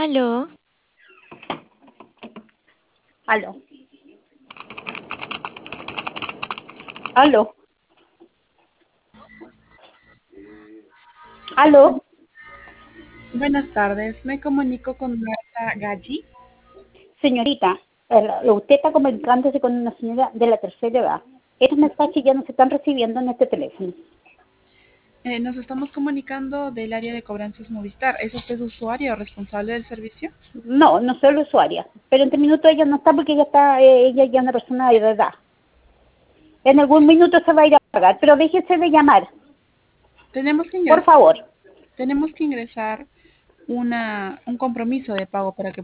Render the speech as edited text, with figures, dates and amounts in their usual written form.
Aló, Aló, aló, aló, Buenas tardes, me comunico con Marta Galli. señorita, usted está comunicándose con una señora de la tercera edad. Estos mensajes ya no se están recibiendo en este teléfono. Nos estamos comunicando del área de cobranzas Movistar. ¿Es usted usuario o responsable del servicio? No, no soy la usuaria, pero en este minuto ella no está porque ella ya es una persona de edad. En algún minuto se va a ir a pagar, pero déjese de llamar, Tenemos que por ingresar, favor. tenemos que ingresar un compromiso de pago para que